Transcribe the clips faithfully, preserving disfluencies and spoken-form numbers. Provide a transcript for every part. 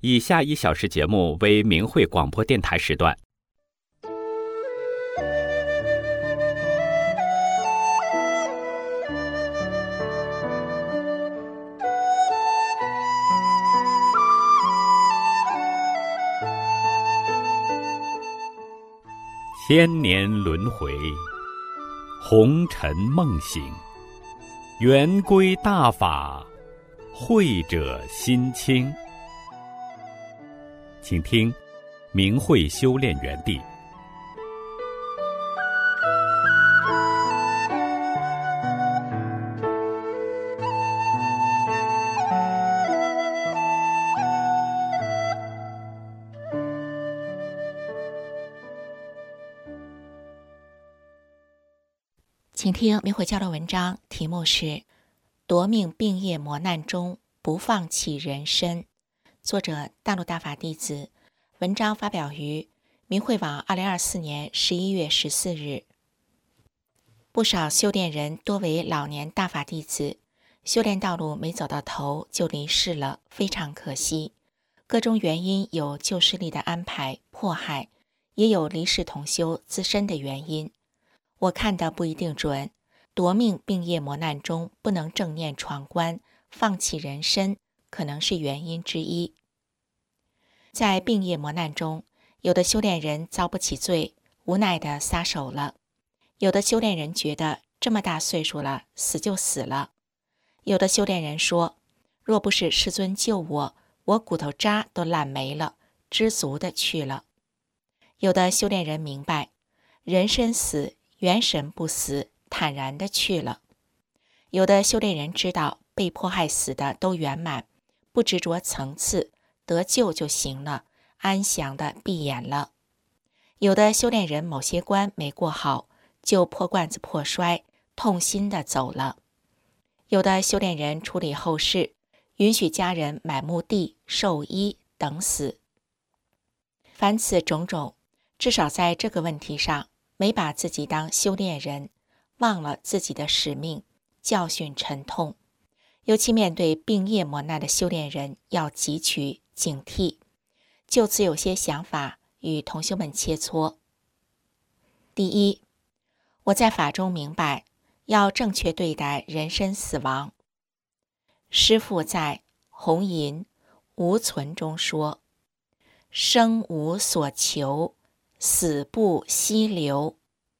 以下一小时节目为明慧广播电台时段。千年轮回，红尘梦醒，圆归大法，慧者心清。请听明慧修炼园地。 请听明慧交流文章，题目是夺命病业磨难中不放弃人身，作者大陆大法弟子，文章发表于明慧网二零二四年十一月十四日。不少修炼人多为老年大法弟子，修炼道路没走到头就离世了，非常可惜。各种原因有旧势力的安排迫害，也有离世同修自身的原因。我看的不一定准，夺命病业磨难中不能正念闯关，放弃人身，可能是原因之一。在病业磨难中，有的修炼人遭不起罪，无奈地撒手了；有的修炼人觉得这么大岁数了，死就死了；有的修炼人说，若不是师尊救我，我骨头渣都烂没了，知足地去了。有的修炼人明白，人身死，元神不死，坦然地去了。有的修炼人知道被迫害死的都圆满，不执着层次，得救就行了，安详地闭眼了。有的修炼人某些关没过好，就破罐子破摔，痛心地走了。有的修炼人处理后事，允许家人买墓地、寿衣等死。凡此种种，至少在这个问题上没把自己当修炼人，忘了自己的使命，教训沉痛。尤其面对病业磨难的修炼人，要汲取警惕。就此有些想法与同修们切磋。第一，我在法中明白，要正确对待人身死亡。师父在《红银无存》中说，生无所求，死不息留，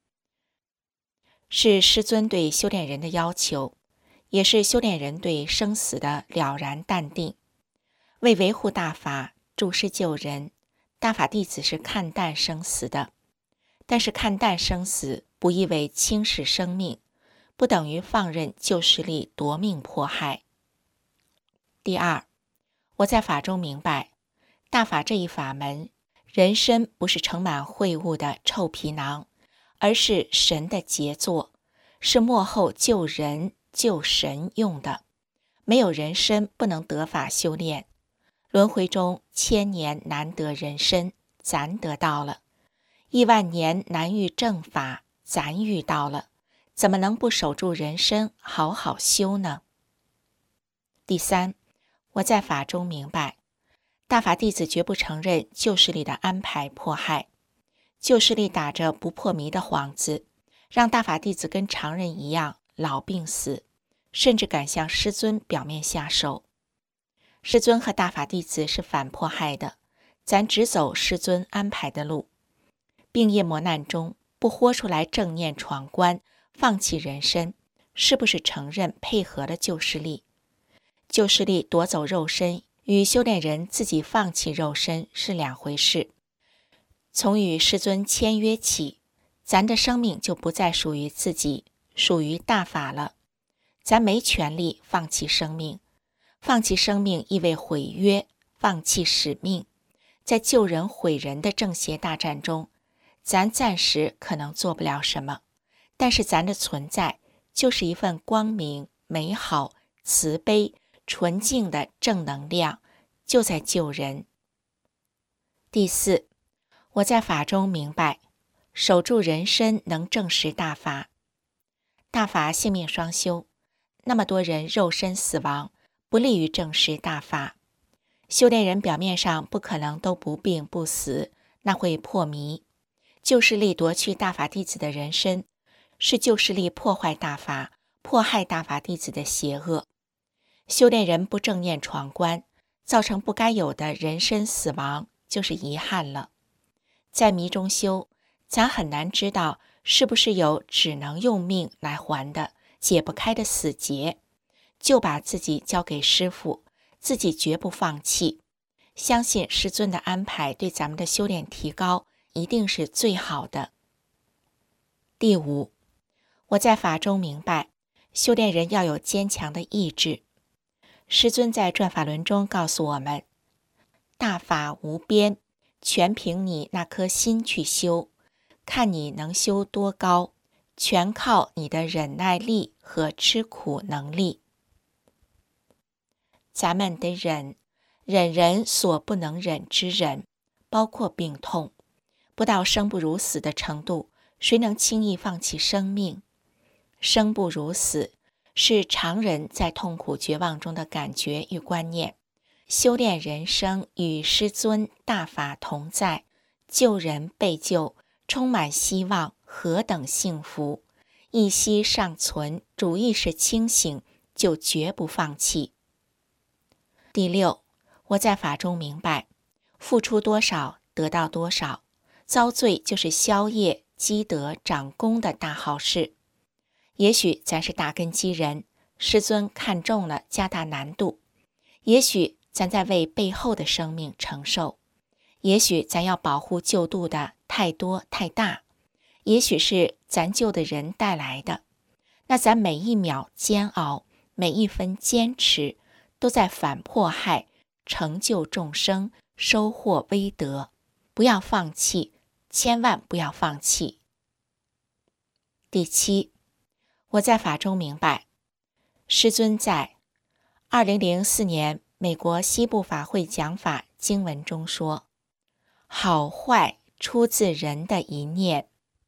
是师尊对修炼人的要求，也是修炼人对生死的了然淡定。为维护大法，助师救人，大法弟子是看淡生死的。但是看淡生死不意味轻视生命，不等于放任旧势力夺命迫害。第二，我在法中明白，大法这一法门，人身不是盛满秽物的臭皮囊，而是神的杰作，是幕后救人救神用的。没有人身不能得法修炼。轮回中千年难得人身，咱得到了；亿万年难遇正法，咱遇到了。怎么能不守住人身，好好修呢？第三，我在法中明白，大法弟子绝不承认旧势力的安排迫害。旧势力打着不破迷的幌子，让大法弟子跟常人一样老病死，甚至敢向师尊表面下手。师尊和大法弟子是反迫害的，咱只走师尊安排的路。病业磨难中不豁出来正念闯关，放弃人身，是不是承认配合了旧势力？旧势力夺走肉身，与修炼人自己放弃肉身是两回事。从与师尊签约起，咱的生命就不再属于自己，属于大法了。咱没权利放弃生命，放弃生命意味毁约，放弃使命。在救人毁人的正邪大战中，咱暂时可能做不了什么，但是咱的存在就是一份光明、美好、慈悲、纯净的正能量，就在救人。第四，我在法中明白，守住人身能证实大法。大法性命双修，那么多人肉身死亡，不利于证实大法。 修炼人表面上不可能都不病不死，那会破迷。旧势力夺去大法弟子的人身，是旧势力破坏大法、迫害大法弟子的邪恶。修炼人不正念闯关，造成不该有的人身死亡，就是遗憾了。在迷中修，咱很难知道是不是有只能用命来还的解不开的死结，就把自己交给师父，自己绝不放弃，相信师尊的安排对咱们的修炼提高一定是最好的。第五，我在法中明白，修炼人要有坚强的意志。师尊在转法轮中告诉我们，大法无边，全凭你那颗心去修，看你能修多高，全靠你的忍耐力和吃苦能力。咱们得忍，忍人所不能忍之忍，包括病痛，不到生不如死的程度，谁能轻易放弃生命？生不如死是常人在痛苦绝望中的感觉与观念。修炼人生与师尊大法同在，救人被救，充满希望，何等幸福！一息尚存，主意识清醒，就绝不放弃。第六，我在法中明白，付出多少得到多少，遭罪就是消业积德长功的大好事。也许咱是大根基人，师尊看中了加大难度，也许咱在为背后的生命承受，也许咱要保护救度的太多太大，也许是咱救的人带来的。那咱每一秒煎熬，每一分坚持，都在反迫害，成就众生，收获威德。不要放弃，千万不要放弃。第七，我在法中明白，师尊在二零零四年美国西部法会讲法经文中说，好坏出自人的一念。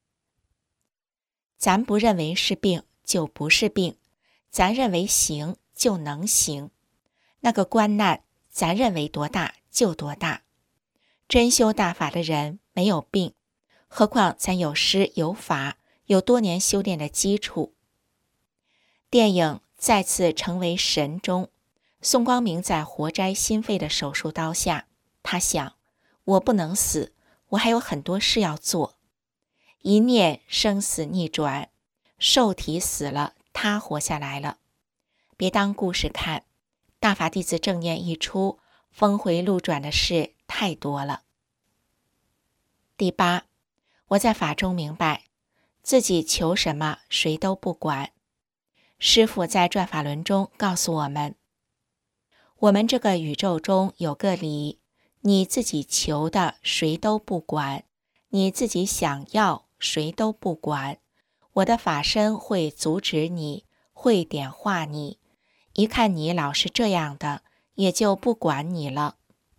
咱不认为是病就不是病，咱认为行就能行。那个关难咱认为多大就多大。真修大法的人没有病，何况咱有师有法，有多年修炼的基础。电影再次成为神中，宋光明在活摘心肺的手术刀下，他想，我不能死，我还有很多事要做。一念生死逆转，受体死了，他活下来了。别当故事看，大法弟子正念一出，峰回路转的事太多了。第八，我在法中明白，自己求什么谁都不管。师父在转法轮中告诉我们，我们这个宇宙中有个理，你自己求的谁都不管，你自己想要谁都不管，我的法身会阻止你，会点化你，一看你老是这样的，也就不管你了。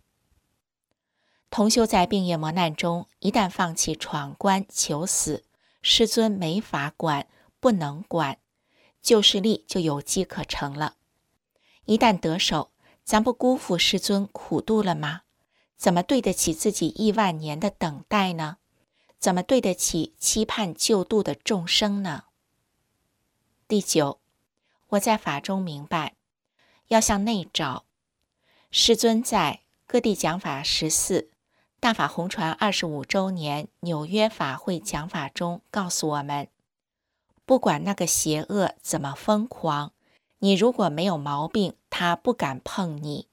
同修在病业磨难中，一旦放弃闯关求死，师尊没法管，不能管，救世力就有机可乘了。一旦得手，咱不辜负师尊苦度了吗？怎么对得起自己亿万年的等待呢？怎么对得起期盼救度的众生呢？第九，我在法中明白，要向内找。师尊在各地讲法十四、大法红传二十五周年纽约法会讲法中告诉我们，不管那个邪恶怎么疯狂，你如果没有毛病，他不敢碰你。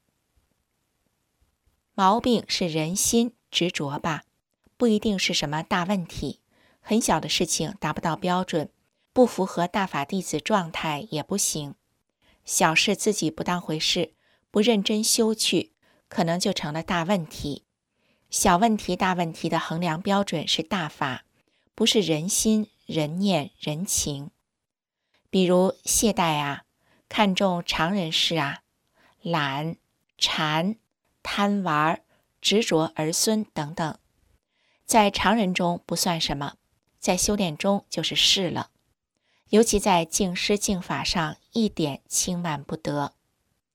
毛病是人心执着吧，不一定是什么大问题，很小的事情达不到标准，不符合大法弟子状态也不行。小事自己不当回事，不认真修去，可能就成了大问题。小问题大问题的衡量标准是大法，不是人心人念人情。比如懈怠啊，看重常人事啊，懒、馋、贪玩、执着儿孙等等，在常人中不算什么，在修炼中就是事了。尤其在敬师敬法上，一点轻慢不得。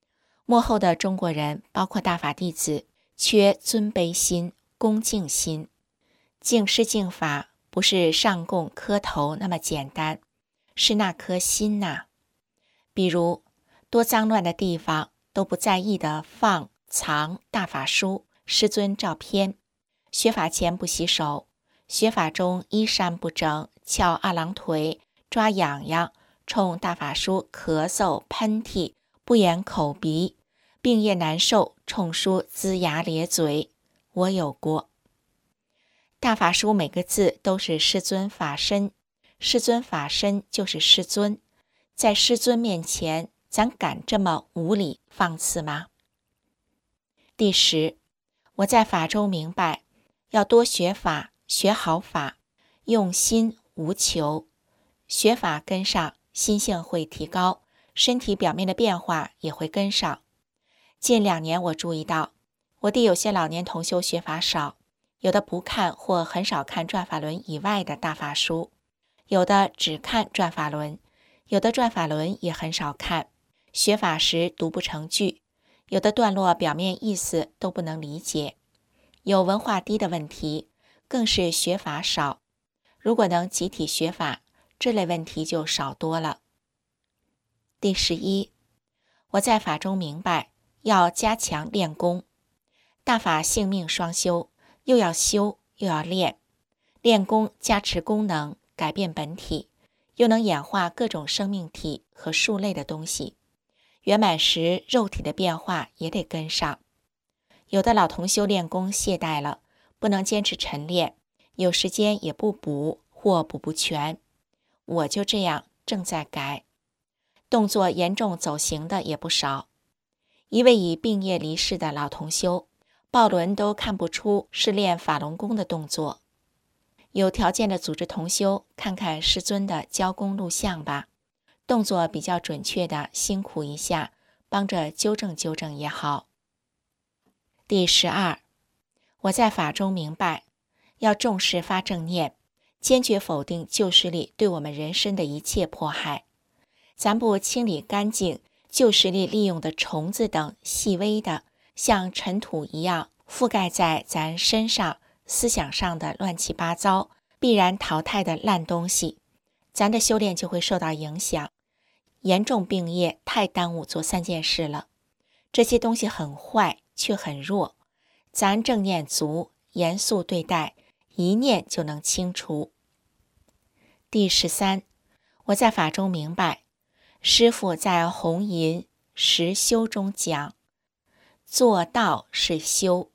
末后的中国人，包括大法弟子，缺尊卑心、恭敬心。敬师敬法不是上供磕头那么简单，是那颗心呐、啊。比如多脏乱的地方都不在意的放藏大法书、师尊照片，学法前不洗手，学法中衣衫不整，翘二郎腿，抓痒痒，冲大法书咳嗽喷嚏，不掩口鼻，病业难受，冲书龇牙咧嘴，我有过。大法书每个字都是师尊法身，师尊法身就是师尊，在师尊面前，咱敢这么无理放肆吗？第十，我在法中明白，要多学法，学好法，用心无求，学法跟上，心性会提高，身体表面的变化也会跟上。近两年我注意到，我弟有些老年同修学法少，有的不看或很少看转法轮以外的大法书，有的只看转法轮，有的转法轮也很少看，学法时读不成句，有的段落表面意思都不能理解，有文化低的问题，更是学法少。如果能集体学法，这类问题就少多了。第十一，我在法中明白，要加强练功。大法性命双修，又要修又要练。练功加持功能，改变本体，又能演化各种生命体和数类的东西。圆满时，肉体的变化也得跟上。有的老同修练功懈怠了，不能坚持晨练，有时间也不补或补不全。我就这样正在改，动作严重走形的也不少。一位已病业离世的老同修，抱轮都看不出是练法轮功的动作。有条件的组织同修，看看师尊的教功录像吧，动作比较准确的辛苦一下，帮着纠正纠正也好。第十二，我在法中明白，要重视发正念，坚决否定旧势力对我们人身的一切迫害。咱不清理干净旧势力利用的虫子等细微的，像尘土一样覆盖在咱身上、思想上的乱七八糟、必然淘汰的烂东西，咱的修炼就会受到影响。严重病业太耽误做三件事了，这些东西很坏却很弱，咱正念足，严肃对待，一念就能清除。第十三，我在法中明白，师父在红银实修中讲，做道是修。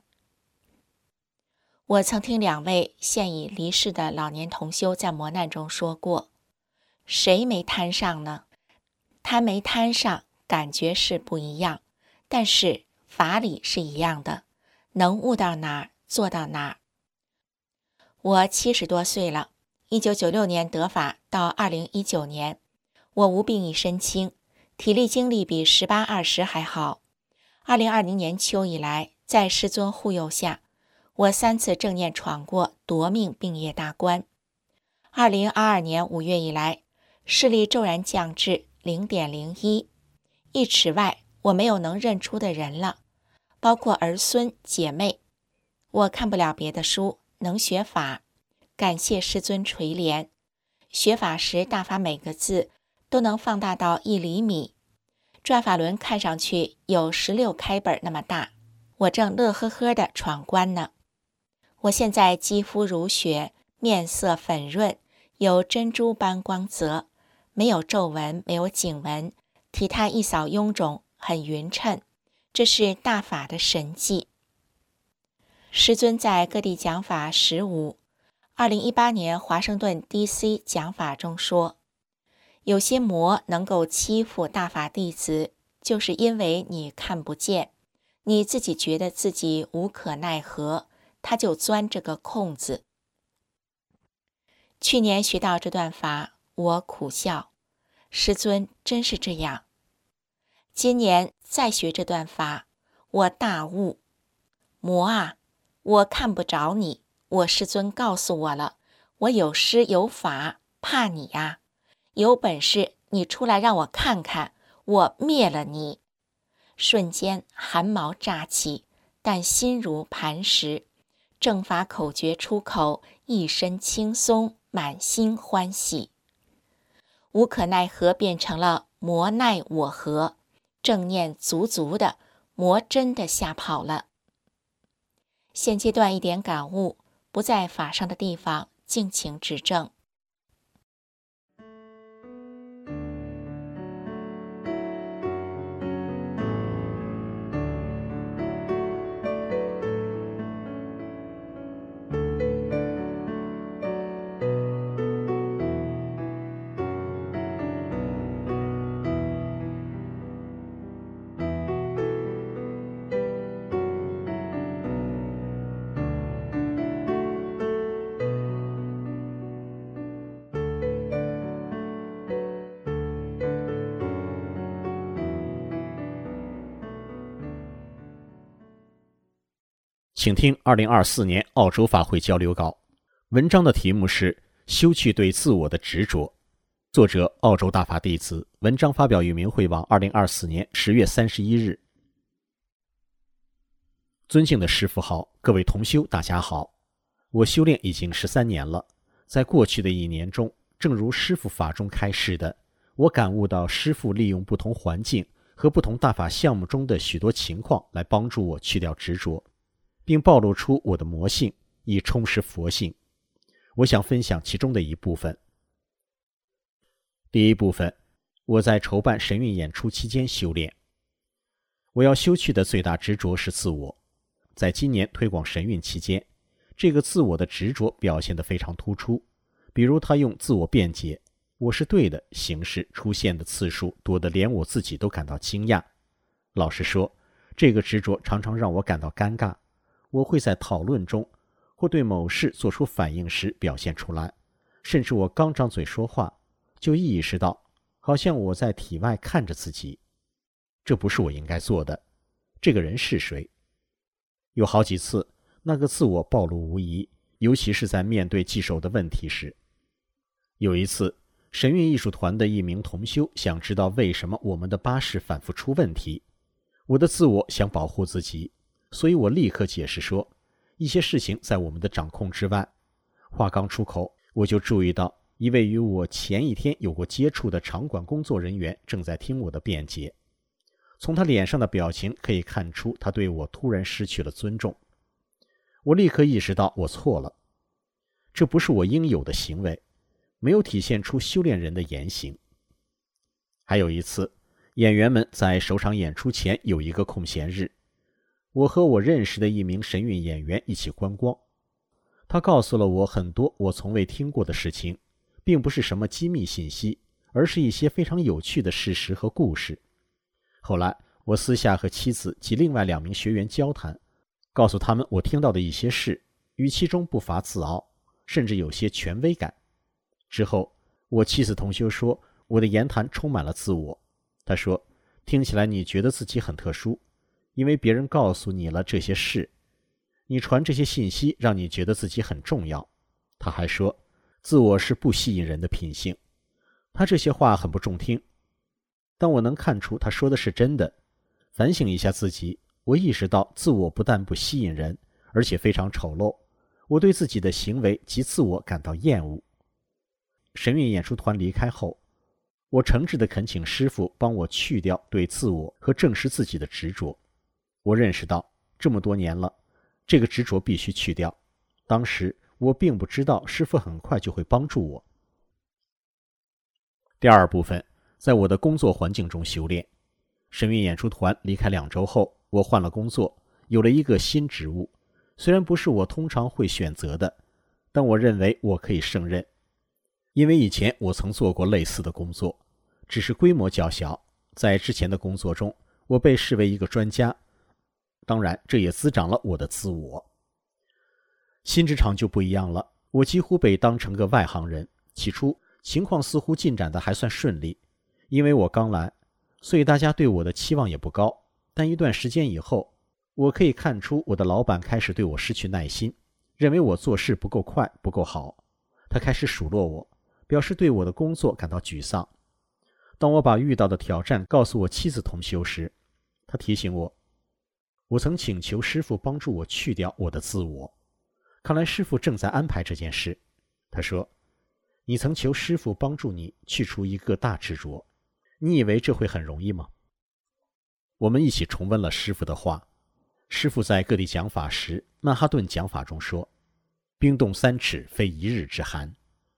我曾听两位现已离世的老年同修在磨难中说过，谁没摊上呢？贪没摊上，感觉是不一样，但是法理是一样的，能悟到哪儿做到哪儿。我七十多岁了，一九九六年得法到二零一九年，我无病一身轻，体力精力比十八二十还好。二零二零年秋以来，在师尊护佑下，我三次正念闯过夺命病业大关。二零二二年五月以来，视力骤然降至零点零一，一尺外我没有能认出的人了，包括儿孙姐妹。我看不了别的书，能学法，感谢师尊垂怜。学法时大法每个字都能放大到一厘米，转法轮看上去有十六开本那么大，我正乐呵呵地闯关呢。我现在肌肤如雪，面色粉润，有珍珠般光泽，没有皱纹，没有颈纹，体态一扫臃肿，很匀称，这是大法的神迹。师尊在各地讲法十五，二零一八年华盛顿 D C 讲法中说，有些魔能够欺负大法弟子，就是因为你看不见，你自己觉得自己无可奈何，他就钻这个空子。去年学到这段法，我苦笑，师尊真是这样。今年再学这段法，我大悟，魔啊，我看不着你，我师尊告诉我了，我有师有法，怕你呀？有本事你出来让我看看，我灭了你。 瞬间汗毛炸起，但心如磐石。正法口诀出口，一身轻松，满心欢喜。无可奈何变成了魔奈我何，正念足足的，魔真的吓跑了。现阶段一点感悟，不在法上的地方，敬请指正。 请听二零二四年澳洲法会交流稿，文章的题目是休去对自我的执着，作者澳洲大法弟子，文章发表于明慧网二零二四年十月三十一日。尊敬的师父好，各位同修大家好。我修炼已经十三年了，在过去的一年中，正如师父法中开示的，我感悟到师父利用不同环境和不同大法项目中的许多情况来帮助我去掉执着，并暴露出我的魔性，以充实佛性。我想分享其中的一部分。第一部分，我在筹办神韵演出期间修炼。我要修去的最大执着是自我。在今年推广神韵期间，这个自我的执着表现得非常突出。比如他用自我辩解，我是对的形式出现的次数多得连我自己都感到惊讶。老实说，这个执着常常让我感到尴尬。我会在讨论中或对某事做出反应时表现出来，甚至我刚张嘴说话，就意识到好像我在体外看着自己，这不是我应该做的。这个人是谁？有好几次那个自我暴露无遗，尤其是在面对棘手的问题时。有一次，神韵艺术团的一名同修想知道为什么我们的巴士反复出问题，我的自我想保护自己，所以我立刻解释说，一些事情在我们的掌控之外。话刚出口，我就注意到一位与我前一天有过接触的场馆工作人员正在听我的辩解。从他脸上的表情可以看出，他对我突然失去了尊重。我立刻意识到我错了，这不是我应有的行为，没有体现出修炼人的言行。还有一次，演员们在首场演出前有一个空闲日，我和我认识的一名神韵演员一起观光。他告诉了我很多我从未听过的事情，并不是什么机密信息，而是一些非常有趣的事实和故事。后来我私下和妻子及另外两名学员交谈，告诉他们我听到的一些事，语气中不乏自傲，甚至有些权威感。之后我妻子同修说，我的言谈充满了自我。他说，听起来你觉得自己很特殊，因为别人告诉你了这些事，你传这些信息让你觉得自己很重要。他还说，自我是不吸引人的品性。他这些话很不中听，但我能看出他说的是真的。反省一下自己，我意识到自我不但不吸引人，而且非常丑陋。我对自己的行为及自我感到厌恶。神韵演出团离开后，我诚挚地恳请师父帮我去掉对自我和正视自己的执着。我认识到这么多年了，这个执着必须去掉。当时我并不知道师父很快就会帮助我。第二部分，在我的工作环境中修炼。神韵演出团离开两周后，我换了工作，有了一个新职务。虽然不是我通常会选择的，但我认为我可以胜任。因为以前我曾做过类似的工作，只是规模较小。在之前的工作中，我被视为一个专家，当然这也滋长了我的自我。新职场就不一样了，我几乎被当成个外行人。起初情况似乎进展得还算顺利，因为我刚来，所以大家对我的期望也不高。但一段时间以后，我可以看出我的老板开始对我失去耐心，认为我做事不够快，不够好。他开始数落我，表示对我的工作感到沮丧。当我把遇到的挑战告诉我妻子同修时， 他提醒我，我曾请求师父帮助我去掉我的自我，看来师父正在安排这件事。他说，你曾求师父帮助你去除一个大执着，你以为这会很容易吗？我们一起重温了师父的话。师父在各地讲法时，曼哈顿讲法中说，冰冻三尺非一日之寒。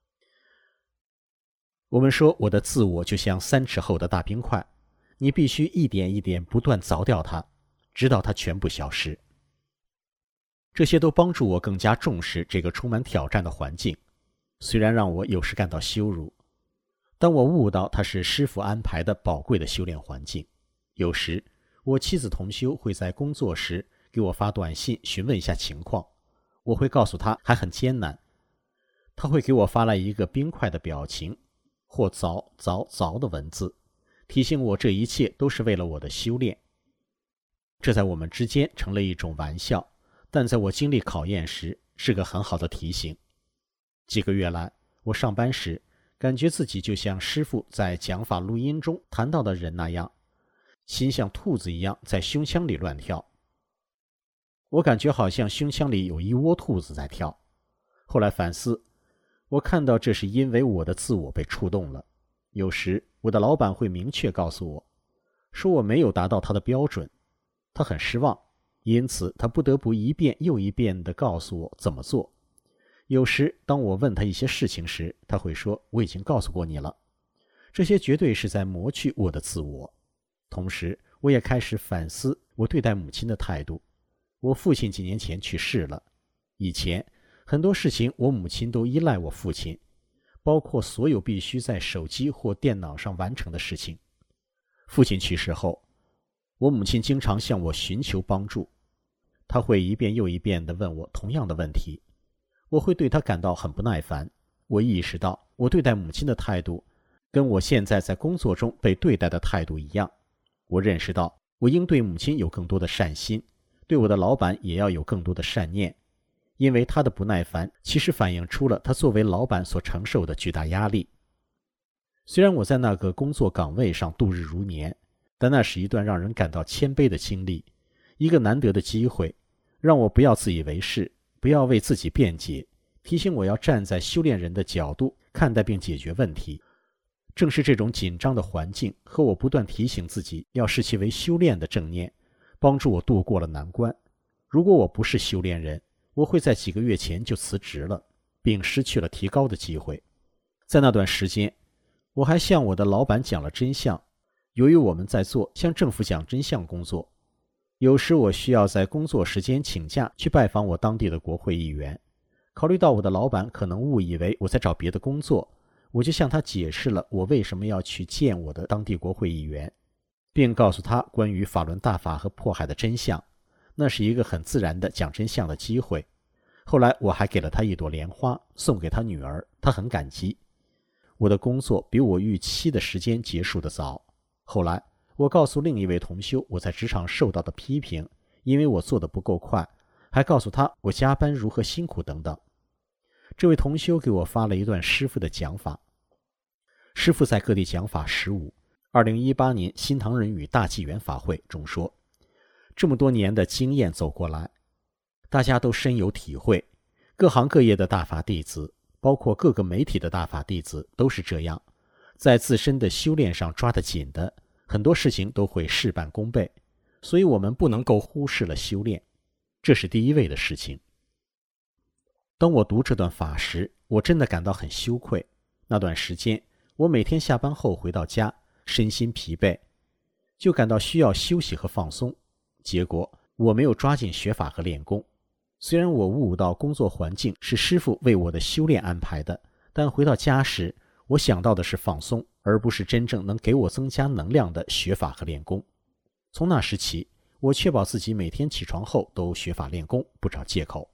我们说，我的自我就像三尺厚的大冰块，你必须一点一点不断凿掉它，直到它全部消失。这些都帮助我更加重视这个充满挑战的环境，虽然让我有时感到羞辱。当我悟到它是师父安排的宝贵的修炼环境，有时我妻子同修会在工作时给我发短信询问一下情况，我会告诉她还很艰难，她会给我发来一个冰块的表情或凿凿凿的文字，提醒我这一切都是为了我的修炼。这在我们之间成了一种玩笑，但在我经历考验时是个很好的提醒。几个月来，我上班时感觉自己就像师父在讲法录音中谈到的人那样，心像兔子一样在胸腔里乱跳。我感觉好像胸腔里有一窝兔子在跳。后来反思，我看到这是因为我的自我被触动了。有时我的老板会明确告诉我，说我没有达到他的标准，他很失望，因此他不得不一遍又一遍地告诉我怎么做。有时当我问他一些事情时，他会说，我已经告诉过你了。这些绝对是在磨去我的自我。同时我也开始反思我对待母亲的态度。我父亲几年前去世了，以前很多事情我母亲都依赖我父亲，包括所有必须在手机或电脑上完成的事情。父亲去世后，我母亲经常向我寻求帮助，她会一遍又一遍地问我同样的问题，我会对她感到很不耐烦。我意识到我对待母亲的态度跟我现在在工作中被对待的态度一样。我认识到我应对母亲有更多的善心，对我的老板也要有更多的善念，因为他的不耐烦其实反映出了他作为老板所承受的巨大压力。虽然我在那个工作岗位上度日如年，但那是一段让人感到谦卑的经历，一个难得的机会，让我不要自以为是，不要为自己辩解，提醒我要站在修炼人的角度看待并解决问题。正是这种紧张的环境和我不断提醒自己要视其为修炼的正念，帮助我度过了难关。如果我不是修炼人，我会在几个月前就辞职了，并失去了提高的机会。在那段时间，我还向我的老板讲了真相。由于我们在做向政府讲真相工作，有时我需要在工作时间请假去拜访我当地的国会议员。考虑到我的老板可能误以为我在找别的工作，我就向他解释了我为什么要去见我的当地国会议员，并告诉他关于法轮大法和迫害的真相。那是一个很自然的讲真相的机会。后来我还给了他一朵莲花，送给他女儿，他很感激。我的工作比我预期的时间结束得早。后来我告诉另一位同修我在职场受到的批评，因为我做得不够快，还告诉他我加班如何辛苦等等。这位同修给我发了一段师父的讲法。师父在各地讲法十五，二零一八年新唐人与大纪元法会中说，这么多年的经验走过来，大家都深有体会，各行各业的大法弟子，包括各个媒体的大法弟子都是这样，在自身的修炼上抓得紧的，很多事情都会事半功倍，所以我们不能够忽视了修炼，这是第一位的事情。当我读这段法时，我真的感到很羞愧。那段时间，我每天下班后回到家，身心疲惫，就感到需要休息和放松。结果我没有抓紧学法和练功。虽然我悟到工作环境是师父为我的修炼安排的，但回到家时，我想到的是放松，而不是真正能给我增加能量的学法和练功。从那时起，我确保自己每天起床后都学法练功，不找借口。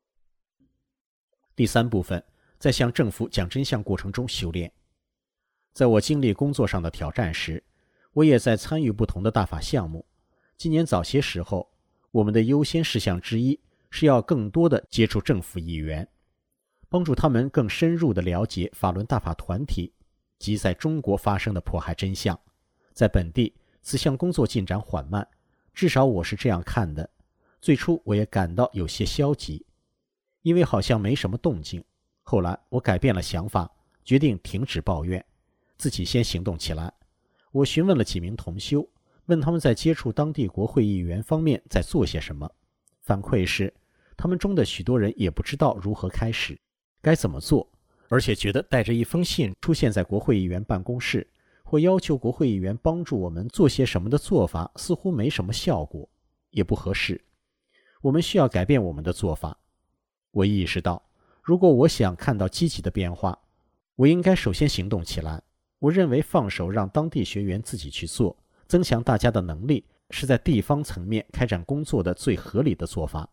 第三部分，在向政府讲真相过程中修炼。在我经历工作上的挑战时，我也在参与不同的大法项目。今年早些时候，我们的优先事项之一是要更多的接触政府议员，帮助他们更深入地了解法轮大法团体及在中国发生的迫害真相。在本地，此项工作进展缓慢， 至少我是这样看的。最初我也感到有些消极，因为好像没什么动静。后来我改变了想法，决定停止抱怨，自己先行动起来。我询问了几名同修，问他们在接触当地国会议员方面在做些什么。反馈是，他们中的许多人也不知道如何开始，该怎么做，而且觉得带着一封信出现在国会议员办公室，或要求国会议员帮助我们做些什么的做法似乎没什么效果，也不合适。我们需要改变我们的做法。我意识到，如果我想看到积极的变化，我应该首先行动起来。我认为放手让当地学员自己去做，增强大家的能力，是在地方层面开展工作的最合理的做法。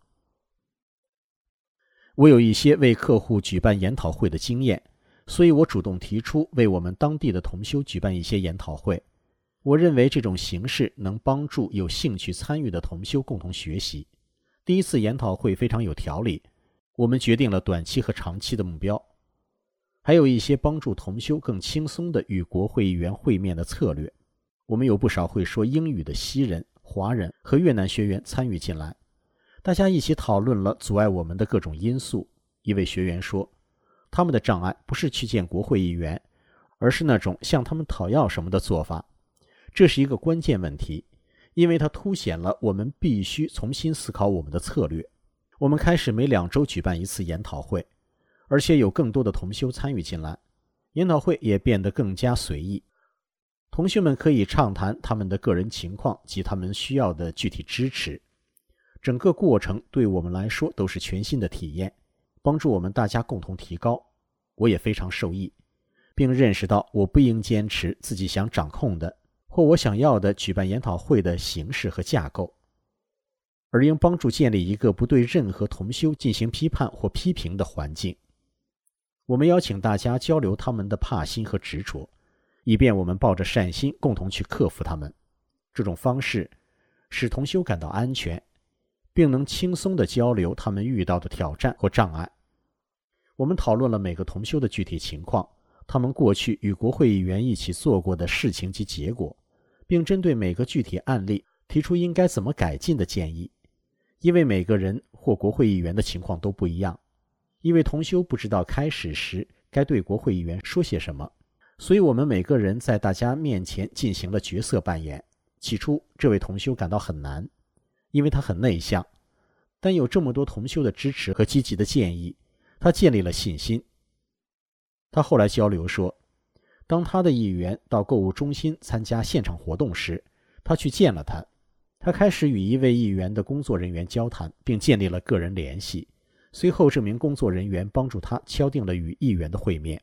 我有一些为客户举办研讨会的经验，所以我主动提出为我们当地的同修举办一些研讨会。我认为这种形式能帮助有兴趣参与的同修共同学习。第一次研讨会非常有条理，我们决定了短期和长期的目标，还有一些帮助同修更轻松地与国会议员会面的策略。我们有不少会说英语的西人、华人和越南学员参与进来，大家一起讨论了阻碍我们的各种因素。一位学员说，他们的障碍不是去见国会议员，而是那种向他们讨要什么的做法。这是一个关键问题，因为它凸显了我们必须重新思考我们的策略。我们开始每两周举办一次研讨会，而且有更多的同修参与进来，研讨会也变得更加随意。同学们可以畅谈他们的个人情况及他们需要的具体支持。整个过程对我们来说都是全新的体验，帮助我们大家共同提高。我也非常受益，并认识到我不应坚持自己想掌控的或我想要的举办研讨会的形式和架构，而应帮助建立一个不对任何同修进行批判或批评的环境。我们邀请大家交流他们的怕心和执着，以便我们抱着善心共同去克服他们。这种方式使同修感到安全，并能轻松地交流他们遇到的挑战或障碍。我们讨论了每个同修的具体情况，他们过去与国会议员一起做过的事情及结果，并针对每个具体案例提出应该怎么改进的建议。因为每个人或国会议员的情况都不一样，一位同修不知道开始时该对国会议员说些什么，所以我们每个人在大家面前进行了角色扮演。起初这位同修感到很难，因为他很内向，但有这么多同修的支持和积极的建议，他建立了信心。他后来交流说，当他的议员到购物中心参加现场活动时，他去见了他。他开始与一位议员的工作人员交谈，并建立了个人联系。随后这名工作人员帮助他敲定了与议员的会面。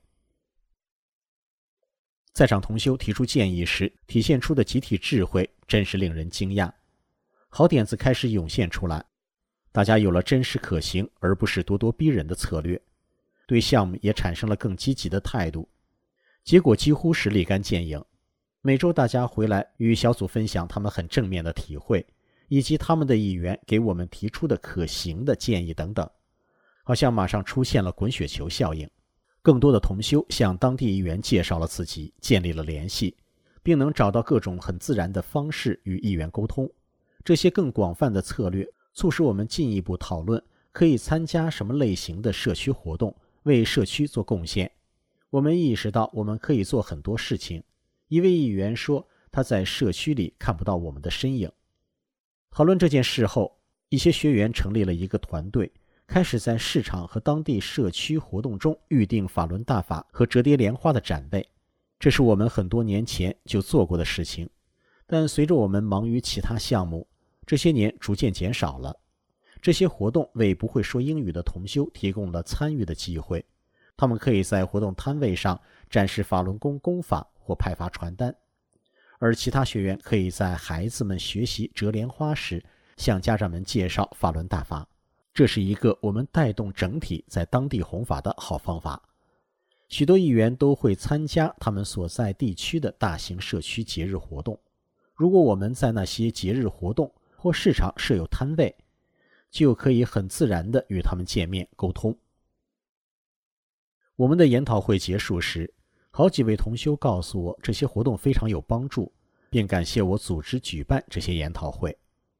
在场同修提出建议时体现出的集体智慧真是令人惊讶，好点子开始涌现出来，大家有了真实可行而不是咄咄逼人的策略，对项目也产生了更积极的态度，结果几乎是立竿见影。每周大家回来与小组分享他们很正面的体会，以及他们的议员给我们提出的可行的建议等等，好像马上出现了滚雪球效应。更多的同修向当地议员介绍了自己，建立了联系，并能找到各种很自然的方式与议员沟通。这些更广泛的策略促使我们进一步讨论可以参加什么类型的社区活动，为社区做贡献。我们意识到我们可以做很多事情。一位议员说他在社区里看不到我们的身影。讨论这件事后，一些学员成立了一个团队，开始在市场和当地社区活动中预定法轮大法和折叠莲花的展位。这是我们很多年前就做过的事情，但随着我们忙于其他项目，这些年逐渐减少了。这些活动为不会说英语的同修提供了参与的机会，他们可以在活动摊位上展示法轮功功法或派发传单，而其他学员可以在孩子们学习折莲花时向家长们介绍法轮大法。这是一个我们带动整体在当地弘法的好方法。许多议员都会参加他们所在地区的大型社区节日活动。如果我们在那些节日活动或市场设有摊位，就可以很自然地与他们见面沟通。我们的研讨会结束时，好几位同修告诉我这些活动非常有帮助，并感谢我组织举办这些研讨会。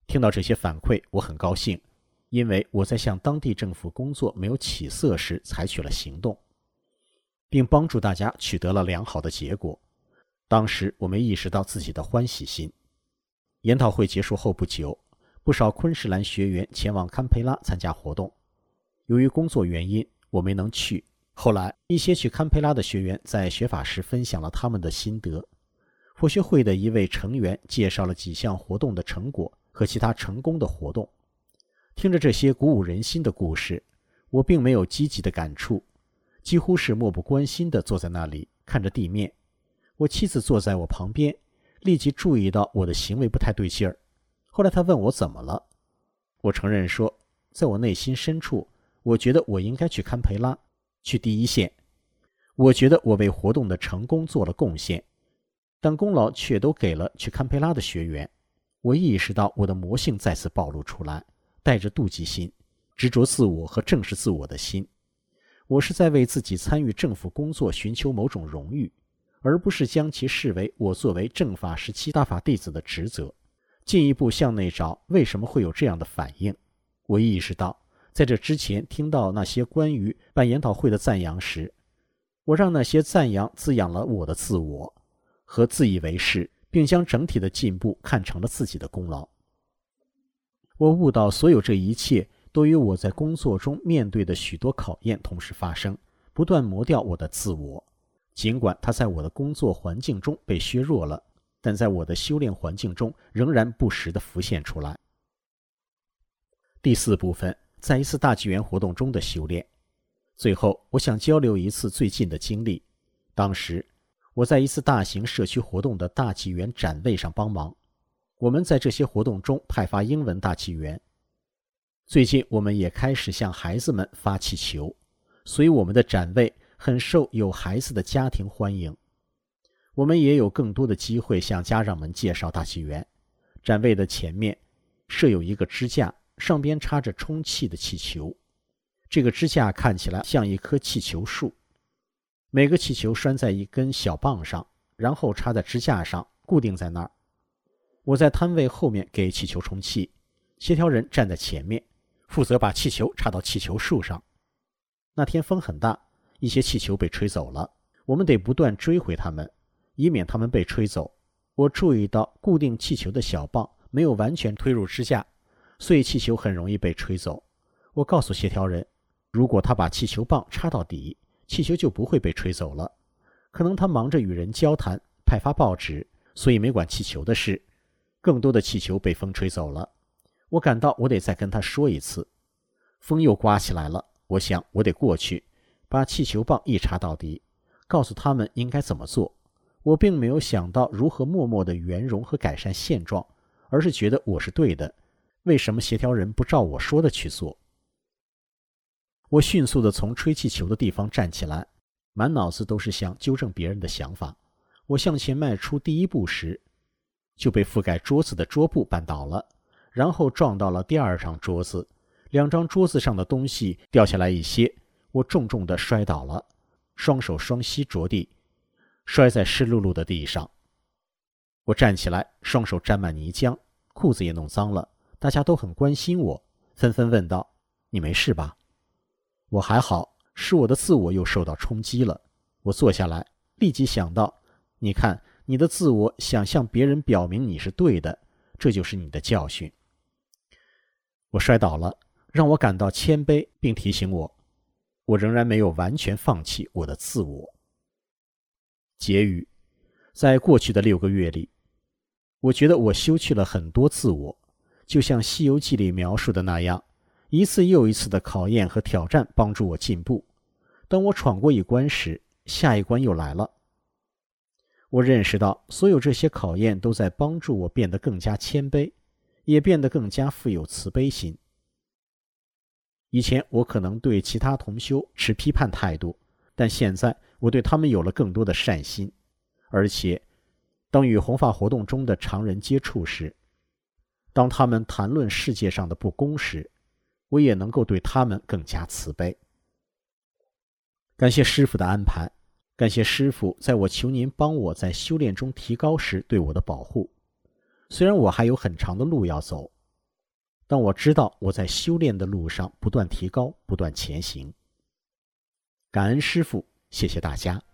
听到这些反馈，我很高兴，因为我在向当地政府工作没有起色时采取了行动，并帮助大家取得了良好的结果。当时我没意识到自己的欢喜心。研讨会结束后不久，不少昆士兰学员前往堪培拉参加活动。由于工作原因，我没能去。后来，一些去堪培拉的学员在学法时分享了他们的心得。佛学会的一位成员介绍了几项活动的成果和其他成功的活动。听着这些鼓舞人心的故事，我并没有积极的感触，几乎是漠不关心地坐在那里看着地面。我妻子坐在我旁边，立即注意到我的行为不太对劲儿。后来她问我怎么了，我承认说，在我内心深处，我觉得我应该去堪培拉，去第一线。我觉得我为活动的成功做了贡献，但功劳却都给了去堪培拉的学员。我意识到我的魔性再次暴露出来，带着妒忌心、执着自我和正视自我的心。我是在为自己参与政府工作寻求某种荣誉，而不是将其视为我作为正法时期大法弟子的职责。进一步向内找为什么会有这样的反应，我意识到在这之前听到那些关于办研讨会的赞扬时，我让那些赞扬滋养了我的自我和自以为是，并将整体的进步看成了自己的功劳。我悟到所有这一切都与我在工作中面对的许多考验同时发生，不断磨掉我的自我。尽管它在我的工作环境中被削弱了，但在我的修炼环境中仍然不时地浮现出来。第四部分，在一次大纪元活动中的修炼。最后，我想交流一次最近的经历。当时，我在一次大型社区活动的大纪元展位上帮忙。我们在这些活动中派发英文大纪元。最近，我们也开始向孩子们发气球，所以我们的展位很受有孩子的家庭欢迎。我们也有更多的机会向家长们介绍大纪元。展位的前面设有一个支架，上边插着充气的气球。这个支架看起来像一棵气球树，每个气球拴在一根小棒上，然后插在支架上，固定在那儿。我在摊位后面给气球充气，协调人站在前面，负责把气球插到气球树上。那天风很大，一些气球被吹走了，我们得不断追回它们，以免它们被吹走。我注意到固定气球的小棒没有完全推入支架，所以气球很容易被吹走。我告诉协调人，如果他把气球棒插到底，气球就不会被吹走了。可能他忙着与人交谈、派发报纸，所以没管气球的事。更多的气球被风吹走了。我感到我得再跟他说一次。风又刮起来了，我想我得过去，把气球棒一插到底，告诉他们应该怎么做。我并没有想到如何默默地圆融和改善现状，而是觉得我是对的。为什么协调人不照我说的去做？我迅速地从吹气球的地方站起来，满脑子都是想纠正别人的想法。我向前迈出第一步时，就被覆盖桌子的桌布绊倒了，然后撞到了第二张桌子，两张桌子上的东西掉下来一些，我重重地摔倒了，双手双膝着地，摔在湿漉漉的地上。我站起来，双手沾满泥浆，裤子也弄脏了，大家都很关心我，纷纷问道：“你没事吧？”我还好，是我的自我又受到冲击了。我坐下来，立即想到，你看，你的自我想向别人表明你是对的，这就是你的教训。我摔倒了，让我感到谦卑，并提醒我，我仍然没有完全放弃我的自我。结语，在过去的六个月里，我觉得我修去了很多自我，就像《西游记》里描述的那样，一次又一次的考验和挑战帮助我进步。当我闯过一关时，下一关又来了。我认识到，所有这些考验都在帮助我变得更加谦卑，也变得更加富有慈悲心。以前我可能对其他同修持批判态度，但现在我对他们有了更多的善心。而且，当与弘法活动中的常人接触时，当他们谈论世界上的不公时，我也能够对他们更加慈悲。感谢师父的安排，感谢师父在我求您帮我在修炼中提高时对我的保护。虽然我还有很长的路要走， 但我知道我在修炼的路上不断提高，不断前行。感恩师父，谢谢大家。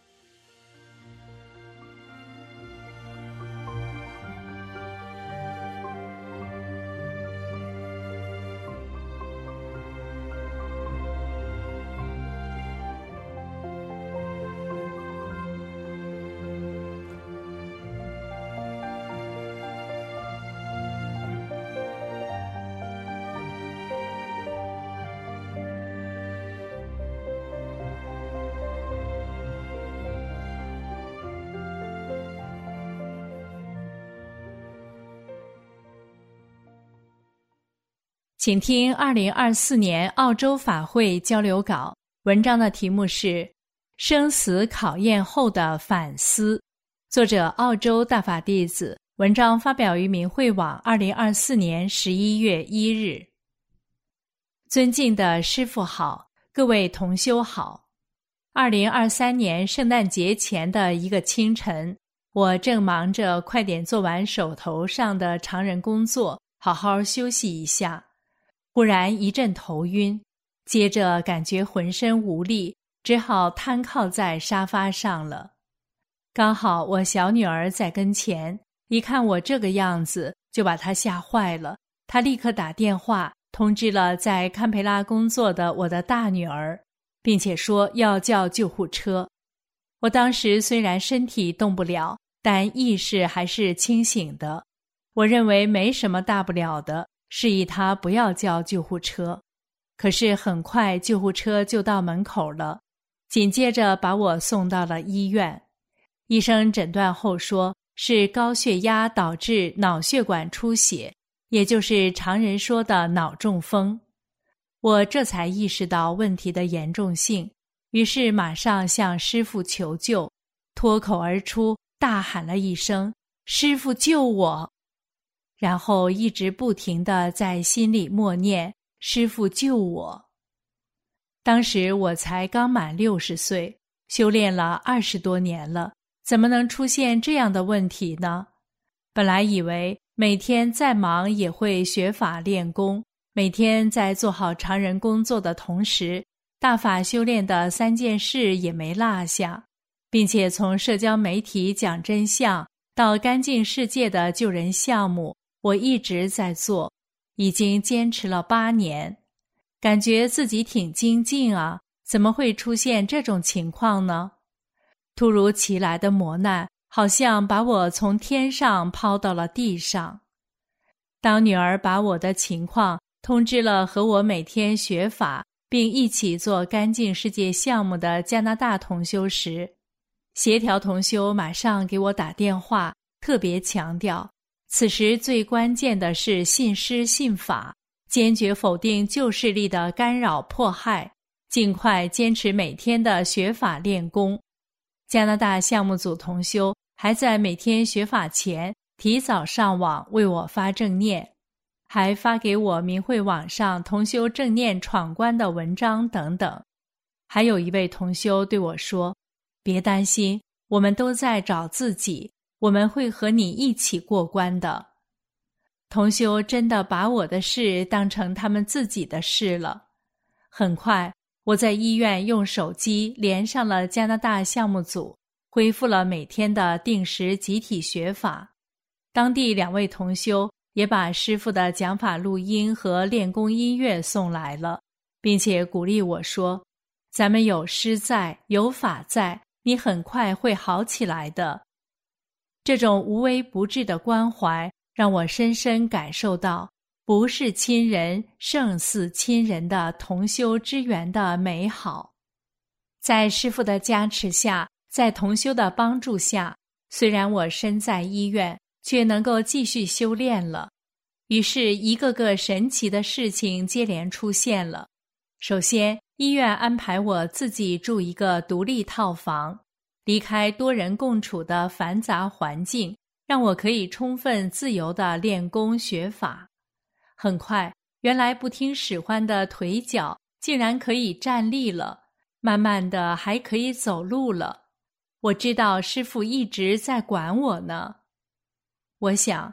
请听二零二四年澳洲法会交流稿，文章的题目是生死考验后的反思，作者澳洲大法弟子，文章发表于明慧网二零二四年十一月一日。尊敬的师父好，各位同修好。二零二三年圣诞节前的一个清晨，我正忙着快点做完手头上的常人工作，好好休息一下。忽然一阵头晕，接着感觉浑身无力，只好瘫靠在沙发上了。刚好我小女儿在跟前，一看我这个样子，就把她吓坏了。她立刻打电话通知了在堪培拉工作的我的大女儿，并且说要叫救护车。我当时虽然身体动不了，但意识还是清醒的。我认为没什么大不了的，示意他不要叫救护车。可是很快救护车就到门口了，紧接着把我送到了医院。医生诊断后说是高血压导致脑血管出血，也就是常人说的脑中风。我这才意识到问题的严重性，于是马上向师父求救，脱口而出大喊了一声：师父救我！然后一直不停地在心里默念师父救我。当时我才刚满六十岁，修炼了二十多年了，怎么能出现这样的问题呢？本来以为每天再忙也会学法练功，每天在做好常人工作的同时，大法修炼的三件事也没落下，并且从社交媒体讲真相到干净世界的救人项目，我一直在做，已经坚持了八年，感觉自己挺精进啊，怎么会出现这种情况呢？突如其来的磨难，好像把我从天上抛到了地上。当女儿把我的情况通知了和我每天学法并一起做干净世界项目的加拿大同修时，协调同修马上给我打电话，特别强调此时最关键的是信师信法，坚决否定旧势力的干扰迫害，尽快坚持每天的学法练功。加拿大项目组同修还在每天学法前提早上网为我发正念，还发给我明慧网上同修正念闯关的文章等等。还有一位同修对我说，别担心，我们都在找自己，我们会和你一起过关的。同修真的把我的事当成他们自己的事了。很快，我在医院用手机连上了加拿大项目组，恢复了每天的定时集体学法。当地两位同修也把师父的讲法录音和练功音乐送来了，并且鼓励我说，咱们有师在，有法在，你很快会好起来的。这种无微不至的关怀让我深深感受到不是亲人胜似亲人的同修之缘的美好。在师父的加持下，在同修的帮助下，虽然我身在医院，却能够继续修炼了。于是一个个神奇的事情接连出现了。首先，医院安排我自己住一个独立套房，离开多人共处的繁杂环境，让我可以充分自由地练功学法。很快，原来不听使唤的腿脚竟然可以站立了，慢慢的还可以走路了。我知道师父一直在管我呢。我想，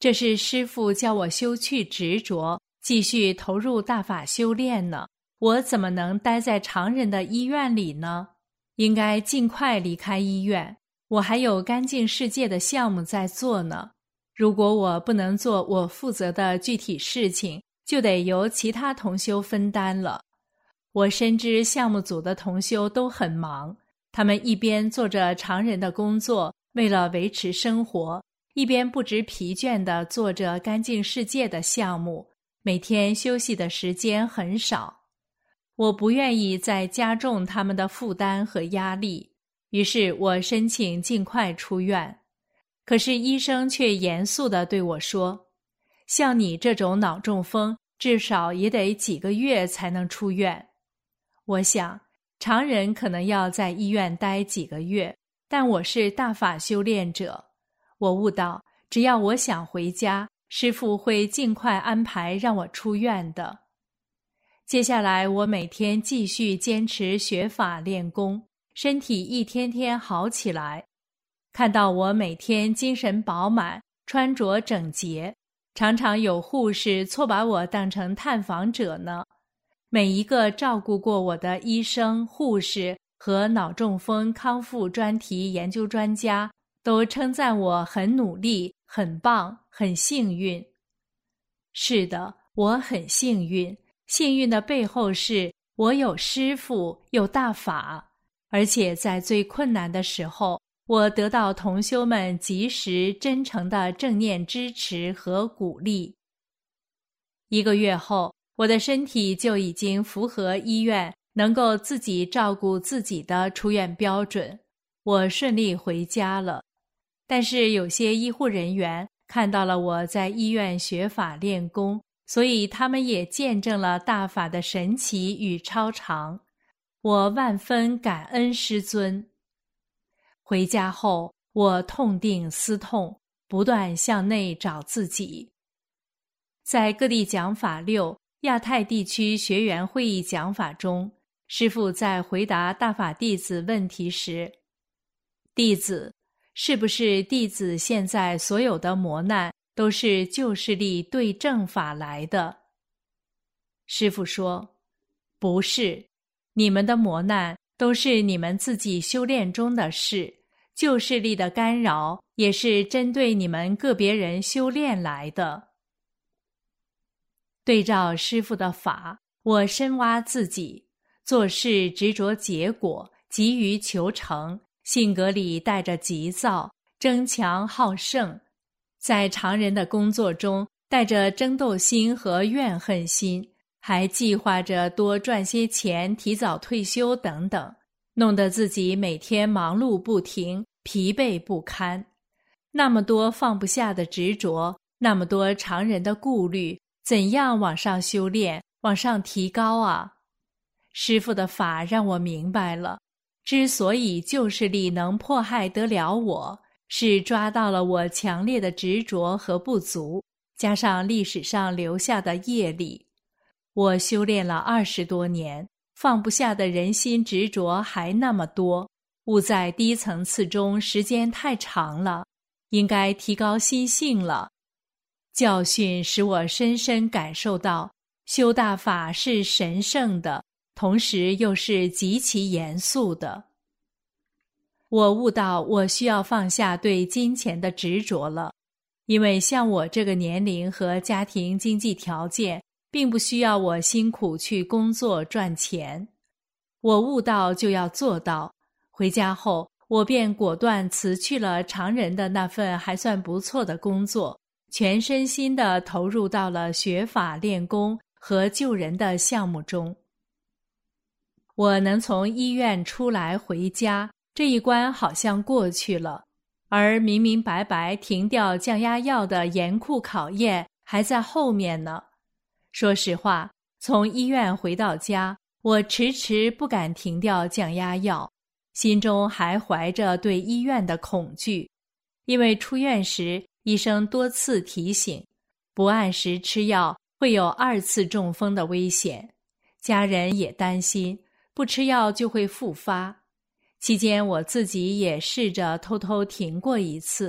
这是师父叫我休去执着，继续投入大法修炼呢，我怎么能待在常人的医院里呢？应该尽快离开医院，我还有干净世界的项目在做呢。如果我不能做我负责的具体事情，就得由其他同修分担了。我深知项目组的同修都很忙，他们一边做着常人的工作，为了维持生活，一边不知疲倦地做着干净世界的项目，每天休息的时间很少。我不愿意再加重他们的负担和压力，于是我申请尽快出院。可是医生却严肃地对我说，像你这种脑中风，至少也得几个月才能出院。我想，常人可能要在医院待几个月，但我是大法修炼者，我悟到，只要我想回家，师父会尽快安排让我出院的。接下来我每天继续坚持学法练功，身体一天天好起来。看到我每天精神饱满，穿着整洁，常常有护士错把我当成探访者呢。每一个照顾过我的医生、护士和脑中风康复专题研究专家都称赞我很努力、很棒、很幸运。是的，我很幸运。幸运的背后是我有师父，有大法，而且在最困难的时候，我得到同修们及时真诚的正念支持和鼓励。一个月后，我的身体就已经符合医院能够自己照顾自己的出院标准，我顺利回家了。但是有些医护人员看到了我在医院学法练功，所以他们也见证了大法的神奇与超常，我万分感恩师尊。回家后，我痛定思痛，不断向内找自己。在各地讲法六亚太地区学员会议讲法中，师父在回答大法弟子问题时，弟子，是不是弟子现在所有的磨难都是旧势力对正法来的？师父说，不是，你们的磨难都是你们自己修炼中的事，旧势力的干扰也是针对你们个别人修炼来的。对照师父的法，我深挖自己，做事执着结果，急于求成，性格里带着急躁，争强好胜，在常人的工作中带着争斗心和怨恨心，还计划着多赚些钱，提早退休等等，弄得自己每天忙碌不停，疲惫不堪。那么多放不下的执着，那么多常人的顾虑，怎样往上修炼，往上提高啊？师父的法让我明白了，之所以旧势力能迫害得了我，是抓到了我强烈的执着和不足，加上历史上留下的业力。我修炼了二十多年，放不下的人心执着还那么多，悟在低层次中时间太长了，应该提高心性了。教训使我深深感受到，修大法是神圣的，同时又是极其严肃的。我悟到我需要放下对金钱的执着了，因为像我这个年龄和家庭经济条件，并不需要我辛苦去工作赚钱。我悟到就要做到，回家后，我便果断辞去了常人的那份还算不错的工作，全身心地投入到了学法练功和救人的项目中。我能从医院出来回家，这一关好像过去了，而明明白白停掉降压药的严酷考验还在后面呢。说实话，从医院回到家，我迟迟不敢停掉降压药，心中还怀着对医院的恐惧，因为出院时医生多次提醒，不按时吃药会有二次中风的危险，家人也担心不吃药就会复发。期间我自己也试着偷偷停过一次，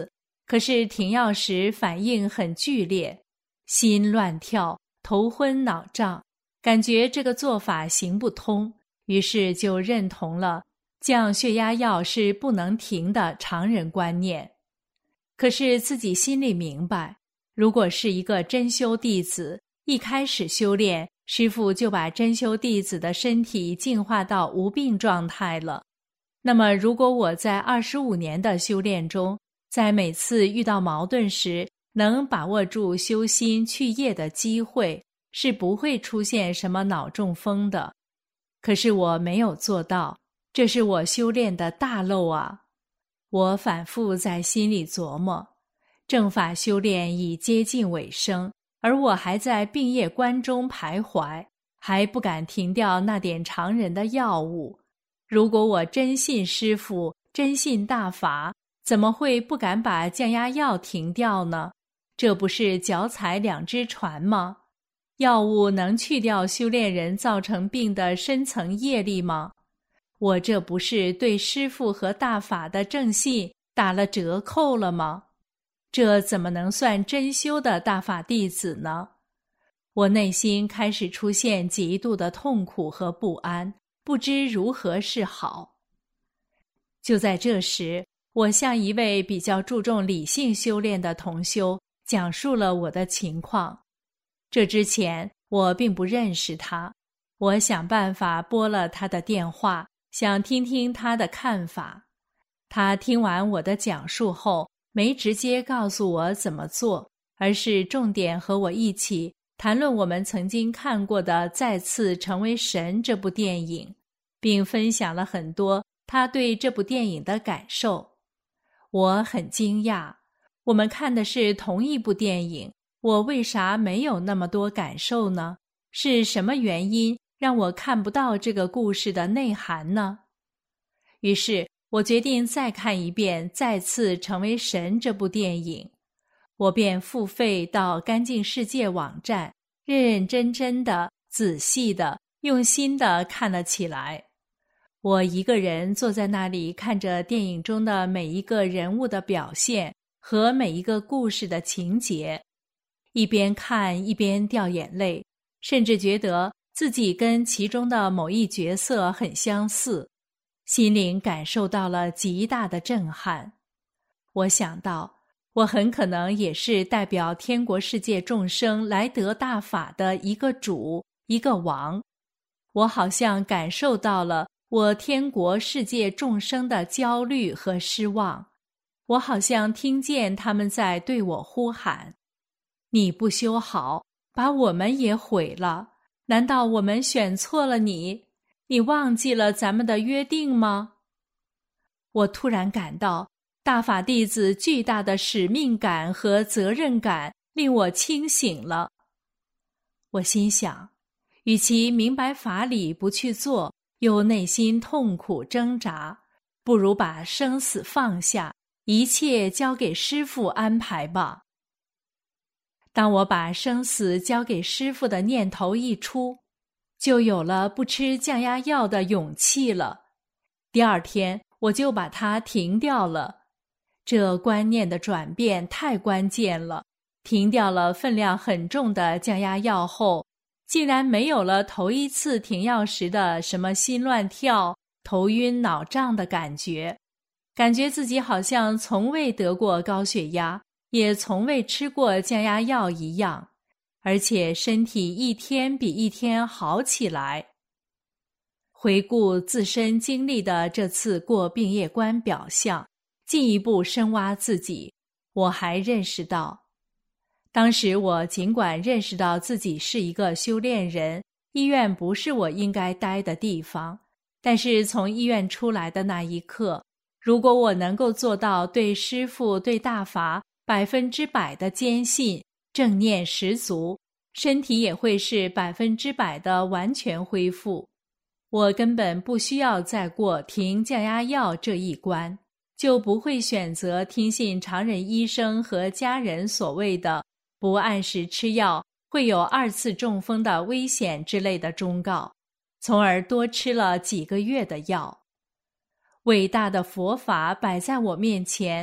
可是停药时反应很剧烈，心乱跳，头昏脑胀，感觉这个做法行不通，于是就认同了降血压药是不能停的常人观念。可是自己心里明白，如果是一个真修弟子，一开始修炼，师父就把真修弟子的身体净化到无病状态了。那么如果我在二十五年的修炼中，在每次遇到矛盾时，能把握住修心去业的机会，是不会出现什么脑中风的。可是我没有做到，这是我修炼的大漏啊！我反复在心里琢磨，正法修炼已接近尾声，而我还在病业关中徘徊，还不敢停掉那点常人的药物。如果我真信师父，真信大法，怎么会不敢把降压药停掉呢？这不是脚踩两只船吗？药物能去掉修炼人造成病的深层业力吗？我这不是对师父和大法的正信打了折扣了吗？这怎么能算真修的大法弟子呢？我内心开始出现极度的痛苦和不安，不知如何是好。就在这时，我向一位比较注重理性修炼的同修讲述了我的情况。这之前我并不认识他，我想办法拨了他的电话，想听听他的看法。他听完我的讲述后，没直接告诉我怎么做，而是重点和我一起谈论我们曾经看过的《再次成为神》这部电影，并分享了很多他对这部电影的感受。我很惊讶，我们看的是同一部电影，我为啥没有那么多感受呢？是什么原因让我看不到这个故事的内涵呢？于是我决定再看一遍《再次成为神》这部电影，我便付费到干净世界网站，认认真真的、仔细的、用心的看了起来。我一个人坐在那里，看着电影中的每一个人物的表现和每一个故事的情节，一边看一边掉眼泪，甚至觉得自己跟其中的某一角色很相似，心灵感受到了极大的震撼。我想到，我很可能也是代表天国世界众生来得大法的一个主，一个王。我好像感受到了我天国世界众生的焦虑和失望，我好像听见他们在对我呼喊：你不修好，把我们也毁了，难道我们选错了你？你忘记了咱们的约定吗？我突然感到大法弟子巨大的使命感和责任感令我清醒了。我心想，与其明白法理不去做，又内心痛苦挣扎，不如把生死放下，一切交给师父安排吧。当我把生死交给师父的念头一出，就有了不吃降压药的勇气了。第二天我就把它停掉了。这观念的转变太关键了，停掉了分量很重的降压药后，竟然没有了头一次停药时的什么心乱跳、头晕脑胀的感觉，感觉自己好像从未得过高血压，也从未吃过降压药一样，而且身体一天比一天好起来。回顾自身经历的这次过病业关表象，进一步深挖自己，我还认识到，当时我尽管认识到自己是一个修炼人，医院不是我应该待的地方，但是从医院出来的那一刻，如果我能够做到对师父、对大法百分之百的坚信，正念十足，身体也会是百分之百的完全恢复。我根本不需要再过停降压药这一关，就不会选择听信常人医生和家人所谓的不按时吃药会有二次中风的危险之类的忠告，从而多吃了几个月的药。伟大的佛法摆在我面前，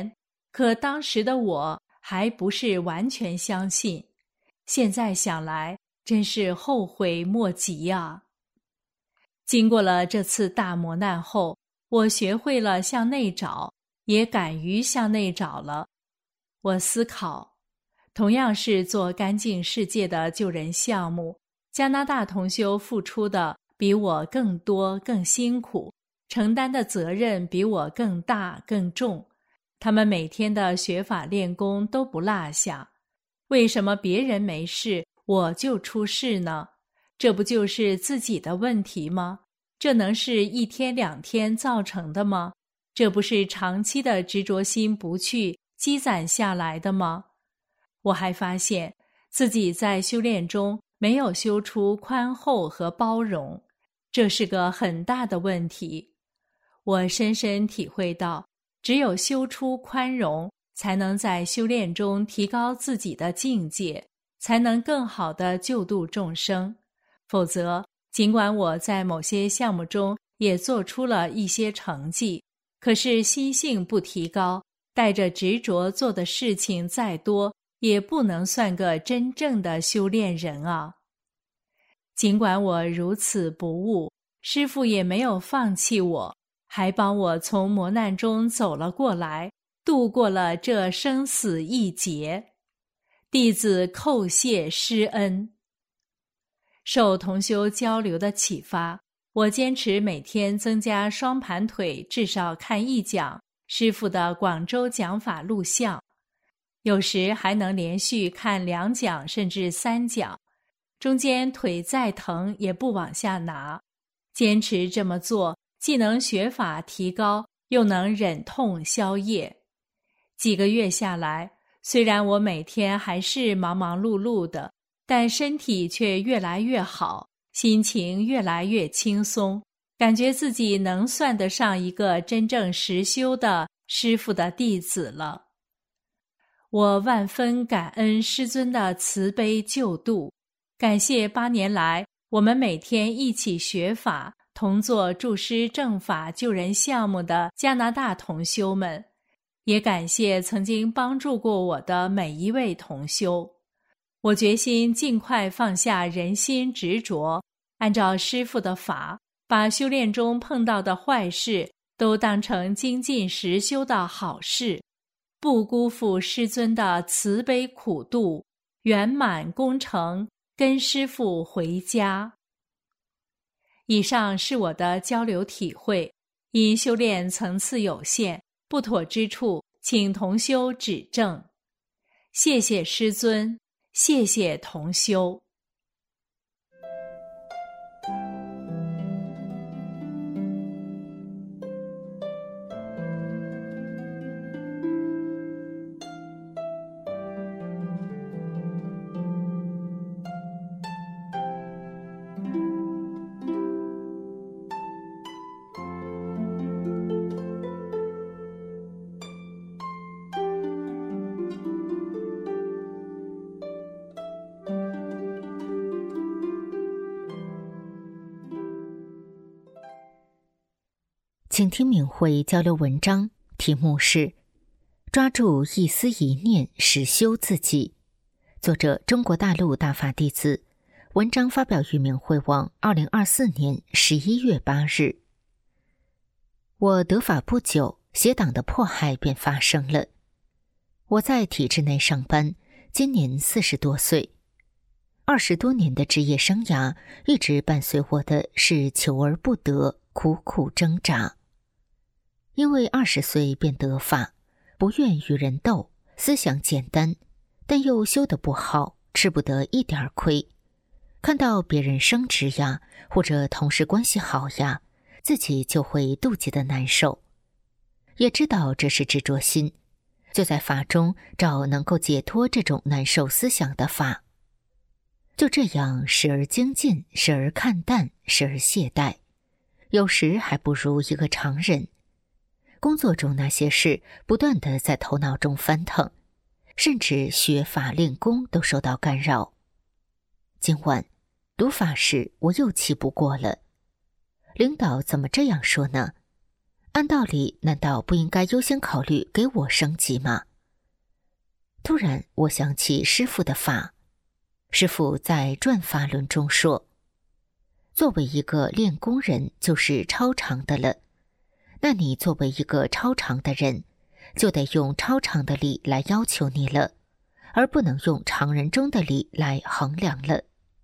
可当时的我还不是完全相信，现在想来真是后悔莫及啊。经过了这次大磨难后，我学会了向内找，也敢于向内找了。我思考，同样是做干净世界的救人项目，加拿大同修付出的比我更多更辛苦，承担的责任比我更大更重，他们每天的学法练功都不落下，为什么别人没事我就出事呢？这不就是自己的问题吗？这能是一天两天造成的吗？这不是长期的执着心不去积攒下来的吗？我还发现自己在修炼中没有修出宽厚和包容，这是个很大的问题。我深深体会到，只有修出宽容，才能在修炼中提高自己的境界，才能更好地救度众生。否则，尽管我在某些项目中也做出了一些成绩，可是心性不提高，带着执着做的事情再多，也不能算个真正的修炼人啊。尽管我如此不悟，师父也没有放弃我，还帮我从磨难中走了过来，度过了这生死一劫。弟子叩谢师恩。受同修交流的启发，我坚持每天增加双盘腿，至少看一讲师父的广州讲法录像，有时还能连续看两讲甚至三讲，中间腿再疼也不往下拿。坚持这么做，既能学法提高，又能忍痛消业。几个月下来，虽然我每天还是忙忙碌碌的，但身体却越来越好，心情越来越轻松，感觉自己能算得上一个真正实修的师父的弟子了。我万分感恩师尊的慈悲救度，感谢八年来我们每天一起学法，同做助师正法救人项目的加拿大同修们，也感谢曾经帮助过我的每一位同修。我决心尽快放下人心执着，按照师父的法，把修炼中碰到的坏事都当成精进实修的好事，不辜负师尊的慈悲苦度，圆满功成，跟师父回家。以上是我的交流体会，因修炼层次有限，不妥之处请同修指正。谢谢师尊，谢谢同修。 请听敏慧交流文章，题目是抓住一丝一念实修自己，作者中国大陆大法弟子，文章发表于敏慧网二零二四年十一月八日。我得法不久，邪党的迫害便发生了。我在体制内上班，今年四十多岁，二十多年的职业生涯，一直伴随我的是求而不得，苦苦挣扎。因为二十岁便得法，不愿与人斗，思想简单，但又修得不好，吃不得一点亏。看到别人升职呀，或者同事关系好呀，自己就会妒忌的难受。也知道这是执着心，就在法中找能够解脱这种难受思想的法。就这样时而精进，时而看淡，时而懈怠，有时还不如一个常人。工作中那些事不断地在头脑中翻腾，甚至学法练功都受到干扰。今晚读法时，我又气不过了。领导怎么这样说呢？ 按道理，难道不应该优先考虑给我升级吗？突然，我想起师父的法。师父在转法轮中说，作为一个练功人就是超常的了，那你作为一个超常的人，就得用超常的力来要求你了，而不能用常人中的力来衡量了。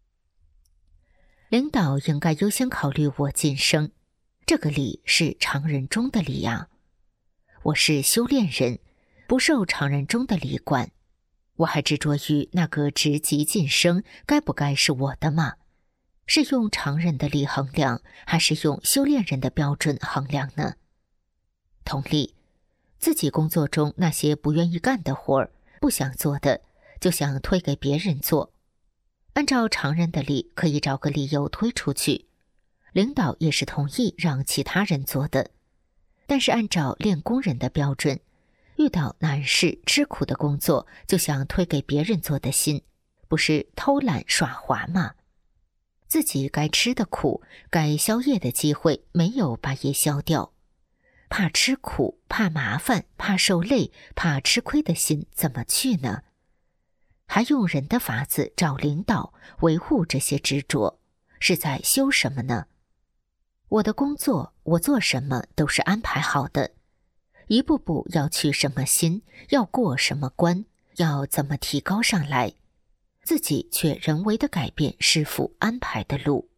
领导应该优先考虑我晋升，这个力是常人中的力啊。我是修炼人，不受常人中的力管，我还执着于那个职级晋升该不该是我的吗？是用常人的力衡量，还是用修炼人的标准衡量呢？同理，自己工作中那些不愿意干的活儿，不想做的，就想推给别人做。按照常人的力，可以找个理由推出去，领导也是同意让其他人做的。但是按照练功人的标准，遇到难事吃苦的工作，就想推给别人做的心，不是偷懒耍滑吗？自己该吃的苦，该宵夜的机会没有把夜消掉，怕吃苦，怕麻烦，怕受累，怕吃亏的心怎么去呢？还用人的法子找领导维护这些执着，是在修什么呢？我的工作，我做什么都是安排好的，一步步要去什么心，要过什么关，要怎么提高上来，自己却人为的改变师父安排的路。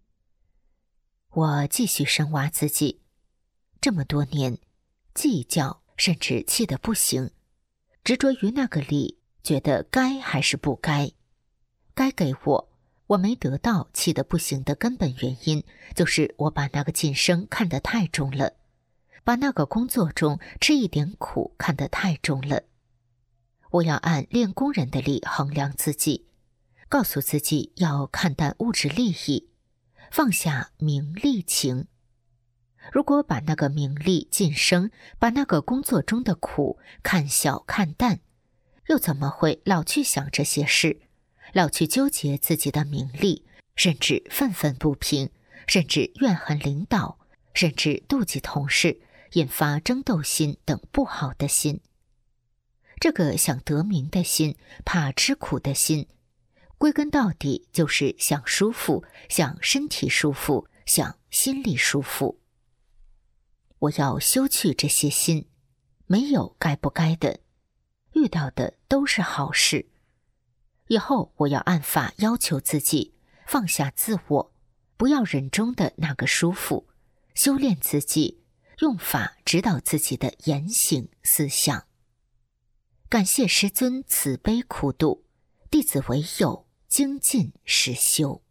我继续深挖自己，这么多年，计较甚至气得不行，执着于那个力，觉得该还是不该，该给我，我没得到，气得不行的根本原因，就是我把那个晋升看得太重了，把那个工作中吃一点苦看得太重了。我要按练功人的力衡量自己，告诉自己要看淡物质利益，放下名利情。如果把那个名利晋升，把那个工作中的苦看小看淡，又怎么会老去想这些事，老去纠结自己的名利，甚至愤愤不平，甚至怨恨领导，甚至妒忌同事，引发争斗心等不好的心。这个想得名的心，怕吃苦的心，归根到底就是想舒服，想身体舒服，想心里舒服。我要修去这些心，没有该不该的，遇到的都是好事。以后我要按法要求自己，放下自我，不要人中的那个舒服，修炼自己，用法指导自己的言行思想。感谢师尊慈悲苦度，弟子唯有精进实修。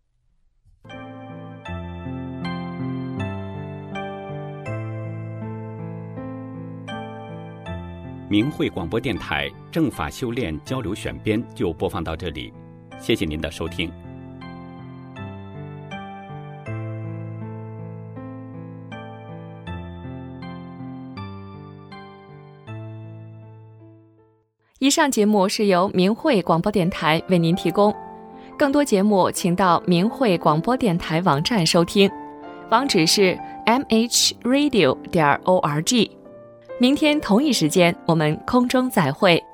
明慧广播电台正法修炼交流选编就播放到这里，谢谢您的收听。 以上节目是由明慧广播电台为您提供，更多节目请到明慧广播电台网站收听，网址是 m h radio 点 org。明天同一时间，我们空中再会。